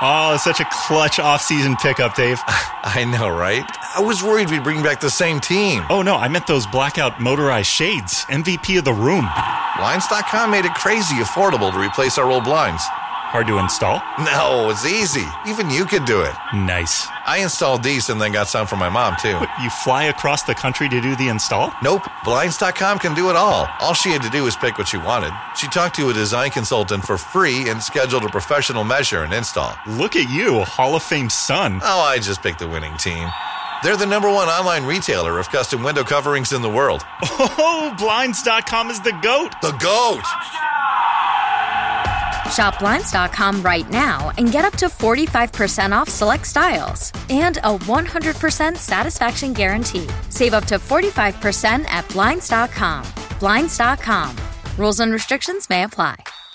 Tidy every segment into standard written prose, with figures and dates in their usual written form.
Oh, such a clutch off-season pickup, Dave. I know, right? I was worried we'd bring back the same team. Oh, no, I meant those blackout motorized shades. MVP of the room. Blinds.com made it crazy affordable to replace our old blinds. Hard to install? No, it's easy. Even you could do it. Nice. I installed these and then got some for my mom, too. What, you fly across the country to do the install? Nope. Blinds.com can do it all. All she had to do was pick what she wanted. She talked to a design consultant for free and scheduled a professional measure and install. Look at you, a Hall of Fame son. Oh, I just picked the winning team. They're the #1 online retailer of custom window coverings in the world. Oh, Blinds.com is the GOAT. The GOAT! Shop Blinds.com right now and get up to 45% off select styles and a 100% satisfaction guarantee. Save up to 45% at Blinds.com. Blinds.com. Rules and restrictions may apply.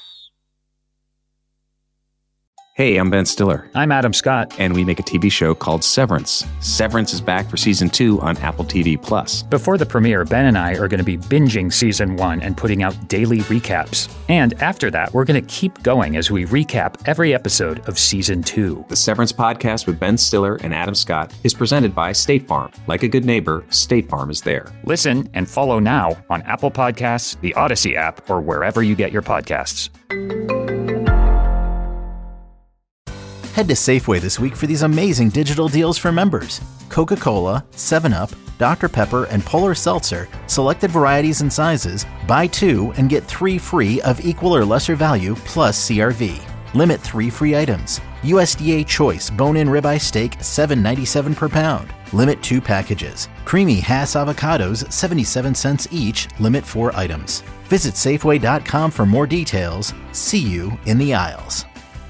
Hey, I'm Ben Stiller. I'm Adam Scott. And we make a TV show called Severance. Severance is back for Season 2 on Apple TV+. Before the premiere, Ben and I are going to be binging Season 1 and putting out daily recaps. And after that, we're going to keep going as we recap every episode of Season 2. The Severance podcast with Ben Stiller and Adam Scott is presented by State Farm. Like a good neighbor, State Farm is there. Listen and follow now on Apple Podcasts, the Odyssey app, or wherever you get your podcasts. Head to Safeway this week for these amazing digital deals for members. Coca-Cola, 7-Up, Dr. Pepper, and Polar Seltzer, selected varieties and sizes, buy 2 and get 3 free of equal or lesser value plus CRV. Limit 3 free items. USDA Choice Bone-In Ribeye Steak, $7.97 per pound. Limit 2 packages. Creamy Hass Avocados, 77 cents each. Limit 4 items. Visit Safeway.com for more details. See you in the aisles.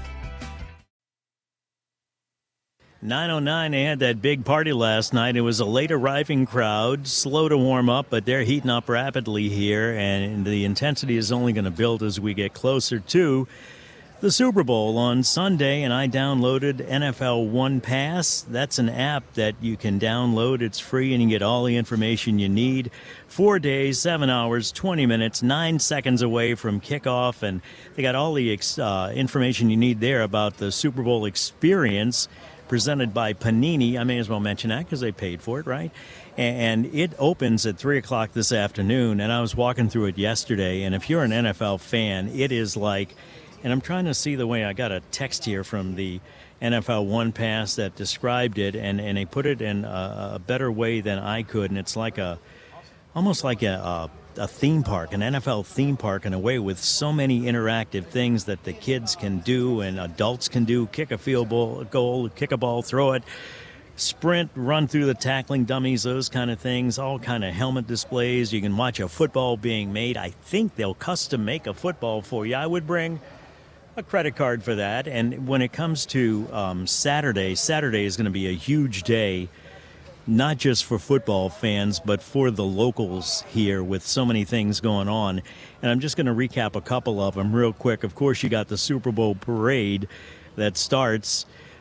9:09, they had that big party last night. It was a late arriving crowd, slow to warm up, but they're heating up rapidly here, and the intensity is only going to build as we get closer to the Super Bowl on Sunday. And I downloaded NFL One Pass. That's an app that you can download. It's free, and you get all the information you need. 4 days, 7 hours, 20 minutes, 9 seconds away from kickoff, and they got all the information you need there about the Super Bowl experience, presented by Panini. I may as well mention that because they paid for it, right? And it opens at 3 o'clock this afternoon, and I was walking through it yesterday, and if you're an NFL fan, it is like, and I'm trying to see the way, I got a text here from the NFL One Pass that described it, and they put it in a better way than I could, and it's like almost like a theme park, an NFL theme park in a way, with so many interactive things that the kids can do and adults can do. Kick a field goal, kick a ball, throw it, sprint, run through the tackling dummies, those kind of things, all kind of helmet displays. You can watch a football being made. I think they'll custom make a football for you. I would bring a credit card for that. And when it comes to Saturday is going to be a huge day, not just for football fans, but for the locals here, with so many things going on. And I'm just going to recap a couple of them real quick. Of course, you got the Super Bowl parade that starts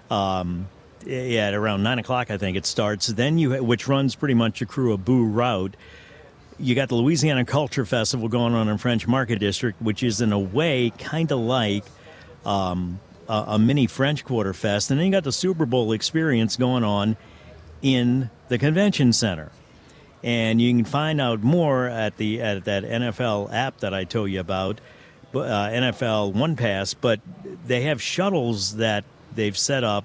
at around 9 o'clock, I think it starts. Then which runs pretty much a Crew of Boo route. You got the Louisiana Culture Festival going on in French Market District, which is in a way kind of like a mini French Quarter Fest. And then you got the Super Bowl experience going on in the convention center, and you can find out more at that NFL app that I told you about, NFL One Pass. But they have shuttles that they've set up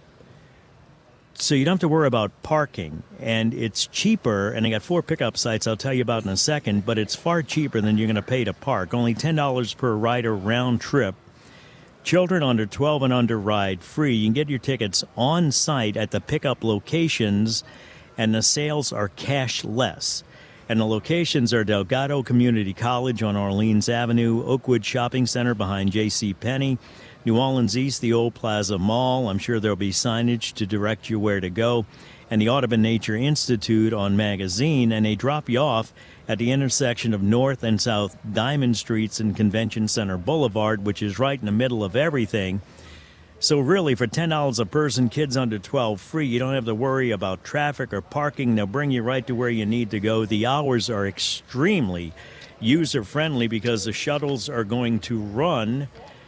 so you don't have to worry about parking, and it's cheaper. And they got 4 pickup sites I'll tell you about in a second, but it's far cheaper than you're going to pay to park. Only $10 per rider round trip. Children under 12 and under ride free. You can get your tickets on site at the pickup locations, and the sales are cashless. And the locations are Delgado Community College on Orleans Avenue, Oakwood Shopping Center behind J.C. Penney, New Orleans East, the Old Plaza Mall. I'm sure there'll be signage to direct you where to go. And the Audubon Nature Institute on Magazine, and they drop you off at the intersection of North and South Diamond Streets and Convention Center Boulevard, which is right in the middle of everything. So really, for $10 a person, kids under 12 free, you don't have to worry about traffic or parking. They'll bring you right to where you need to go. The hours are extremely user-friendly because the shuttles are going to run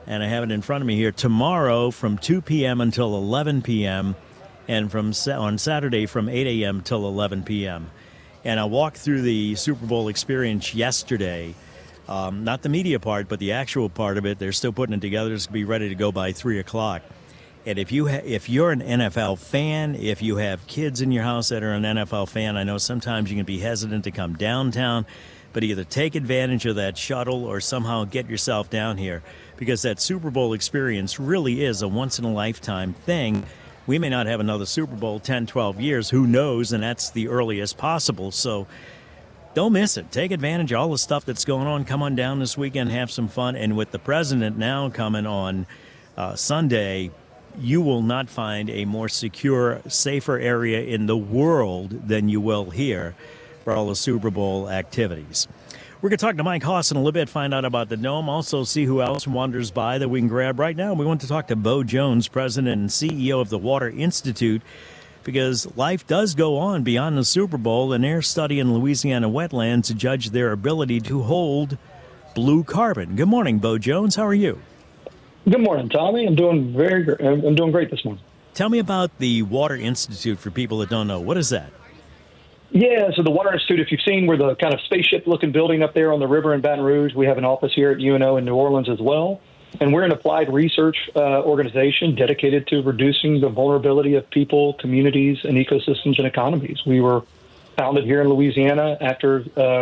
and I have it in front of me here, tomorrow from 2 p.m. until 11 p.m., and on Saturday from 8 a.m. till 11 p.m. And I walked through the Super Bowl experience yesterday, not the media part, but the actual part of it. They're still putting it together. It's going to be ready to go by 3 o'clock. And if you're an NFL fan, if you have kids in your house that are an NFL fan, I know sometimes you can be hesitant to come downtown, but either take advantage of that shuttle or somehow get yourself down here, because that Super Bowl experience really is a once-in-a-lifetime thing. We may not have another Super Bowl 10, 12 years, who knows, and that's the earliest possible. So don't miss it. Take advantage of all the stuff that's going on. Come on down this weekend, have some fun. And with the president now coming on Sunday, you will not find a more secure, safer area in the world than you will here for all the Super Bowl activities. We're going to talk to Mike Hoss in a little bit, find out about the Dome, also see who else wanders by that we can grab. Right now, we want to talk to Bo Jones, president and CEO of the Water Institute, because life does go on beyond the Super Bowl, and they're studying Louisiana wetlands to judge their ability to hold blue carbon. Good morning, Bo Jones. How are you? Good morning, Tommy. I'm doing great this morning. Tell me about the Water Institute for people that don't know. What is that? Yeah, so the Water Institute, if you've seen, we're the kind of spaceship-looking building up there on the river in Baton Rouge. We have an office here at UNO in New Orleans as well. And we're an applied research organization dedicated to reducing the vulnerability of people, communities, and ecosystems and economies. We were founded here in Louisiana after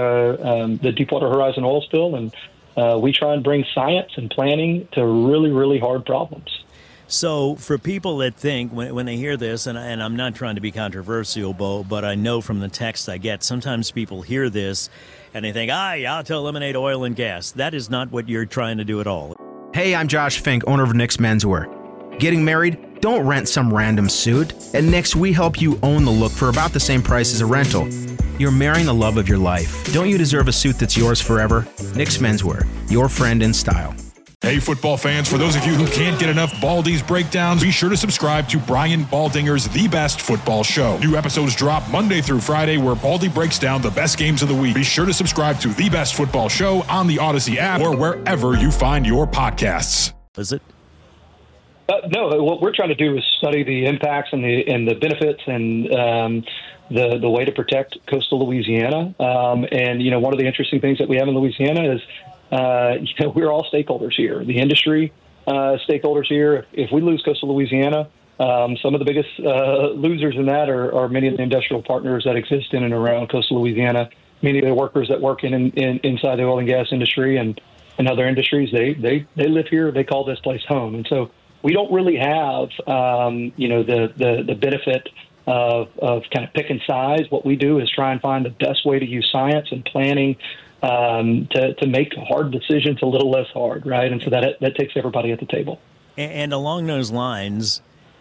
the Deepwater Horizon oil spill, and we try and bring science and planning to really, really hard problems. So for people that think, when they hear this, and I'm not trying to be controversial, Bo, but I know from the text I get, sometimes people hear this and they think, yeah, to eliminate oil and gas. That is not what you're trying to do at all. Hey, I'm Josh Fink, owner of Nick's Menswear. Getting married? Don't rent some random suit. At Nick's, we help you own the look for about the same price as a rental. You're marrying the love of your life. Don't you deserve a suit that's yours forever? Nick's Menswear, your friend in style. Hey, football fans, for those of you who can't get enough Baldy's breakdowns, be sure to subscribe to Brian Baldinger's The Best Football Show. New episodes drop Monday through Friday, where Baldy breaks down the best games of the week. Be sure to subscribe to The Best Football Show on the Odyssey app or wherever you find your podcasts. Is it? No, what we're trying to do is study the impacts and the benefits and the way to protect coastal Louisiana. And, one of the interesting things that we have in Louisiana is we're all stakeholders here. The industry stakeholders here. If we lose coastal Louisiana, some of the biggest losers in that are many of the industrial partners that exist in and around coastal Louisiana. Many of the workers that work inside the oil and gas industry and other industries, they live here. They call this place home. And so we don't really have, the benefit of kind of picking sides. What we do is try and find the best way to use science and planning to make hard decisions a little less hard, right? And so that takes everybody at the table. And along those lines,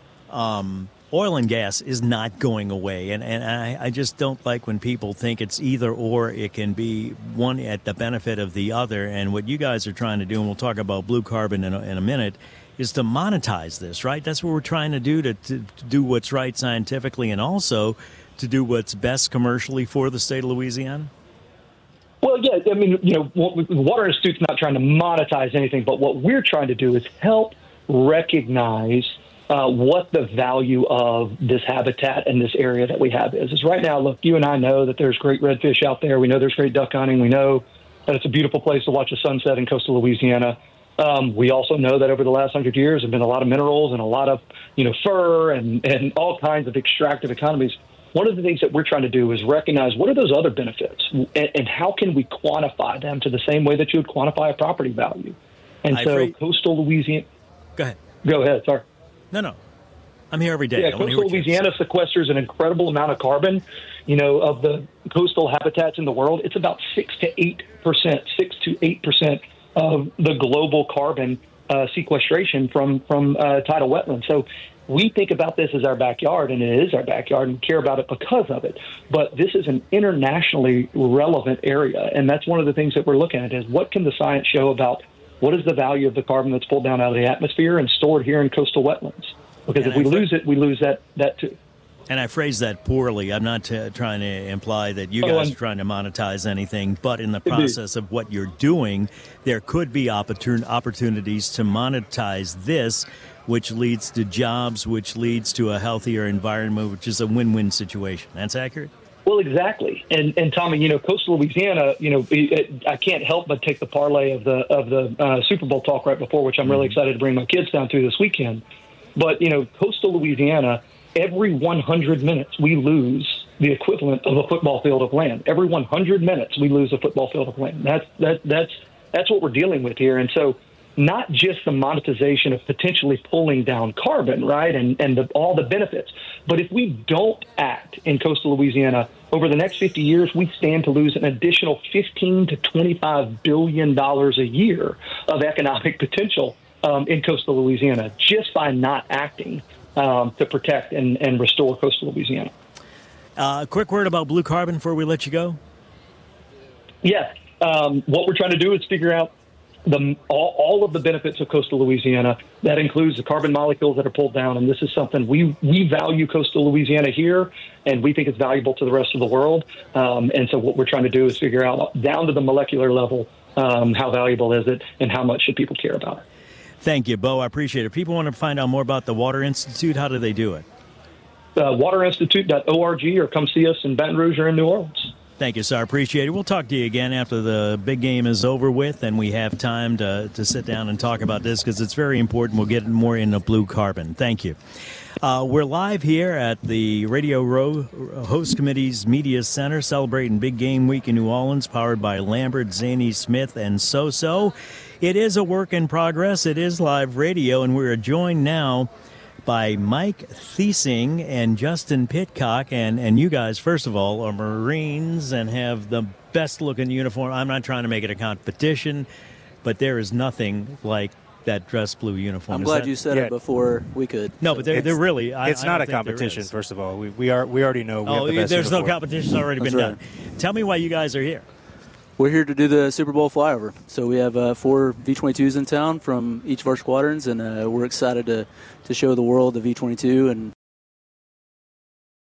oil and gas is not going away. And I just don't like when people think it's either or. It can be one at the benefit of the other. And what you guys are trying to do, and we'll talk about blue carbon in a minute, is to monetize this, right? That's what we're trying to do, to do what's right scientifically and also to do what's best commercially for the state of Louisiana. Well, yeah, I mean, the Water Institute's not trying to monetize anything, but what we're trying to do is help recognize what the value of this habitat and this area that we have is. Right now, look, you and I know that there's great redfish out there. We know there's great duck hunting. We know that it's a beautiful place to watch the sunset in coastal Louisiana. We also know that over the last 100 years, there have been a lot of minerals and a lot of, fur and all kinds of extractive economies. One of the things that we're trying to do is recognize what are those other benefits and how can we quantify them to the same way that you would quantify a property value. And coastal Louisiana. Go ahead. Sorry. No. I'm here every day. Yeah, coastal Louisiana sequesters an incredible amount of carbon. Of the coastal habitats in the world, it's about 6 to 8% of the global carbon sequestration from tidal wetlands. So we think about this as our backyard, and it is our backyard, and we care about it because of it. But this is an internationally relevant area, and that's one of the things that we're looking at is what can the science show about what is the value of the carbon that's pulled down out of the atmosphere and stored here in coastal wetlands? Because if we lose it, we lose that too. And I phrased that poorly. I'm not trying to imply that you guys are trying to monetize anything, but in the process of what you're doing, there could be opportunities to monetize this, which leads to jobs, which leads to a healthier environment, which is a win-win situation. That's accurate? Well, exactly. And Tommy, coastal Louisiana, I can't help but take the parlay of the Super Bowl talk right before, which I'm really excited to bring my kids down to this weekend. But, coastal Louisiana, every 100 minutes we lose the equivalent of a football field of land. Every 100 minutes we lose a football field of land. That's what we're dealing with here. And so not just the monetization of potentially pulling down carbon, right, and all the benefits, but if we don't act in coastal Louisiana over the next 50 years, we stand to lose an additional $15 to $25 billion a year of economic potential in coastal Louisiana just by not acting to protect and restore coastal Louisiana. Quick word about blue carbon before we let you go. Yeah. What we're trying to do is figure out all of the benefits of coastal Louisiana. That includes the carbon molecules that are pulled down, and this is something we value coastal Louisiana here, and we think it's valuable to the rest of the world. And so what we're trying to do is figure out down to the molecular level how valuable is it and how much should people care about it. Thank you, Bo. I appreciate it. If people want to find out more about the Water Institute, how do they do it? waterinstitute.org, or come see us in Baton Rouge or in New Orleans. Thank you, sir. Appreciate it. We'll talk to you again after the big game is over with and we have time to sit down and talk about this because it's very important. We'll get more into blue carbon. Thank you. We're live here at the Radio Row Host Committee's Media Center celebrating Big Game Week in New Orleans, powered by Lambert, Zany Smith, and So-So. It is a work in progress. It is live radio, and we're joined now by Mike Thiesing and Justin Pitcock. And you guys, first of all, are Marines and have the best-looking uniform. I'm not trying to make it a competition, but there is nothing like that dress blue uniform. I'm glad you said it before we could. No, but they're really... It's not a competition, first of all. We already know we have the best there's uniform. no competition already been done. Tell me why you guys are here. We're here to do the Super Bowl flyover. So we have 4 V-22s in town from each of our squadrons, and we're excited to show the world the V-22 and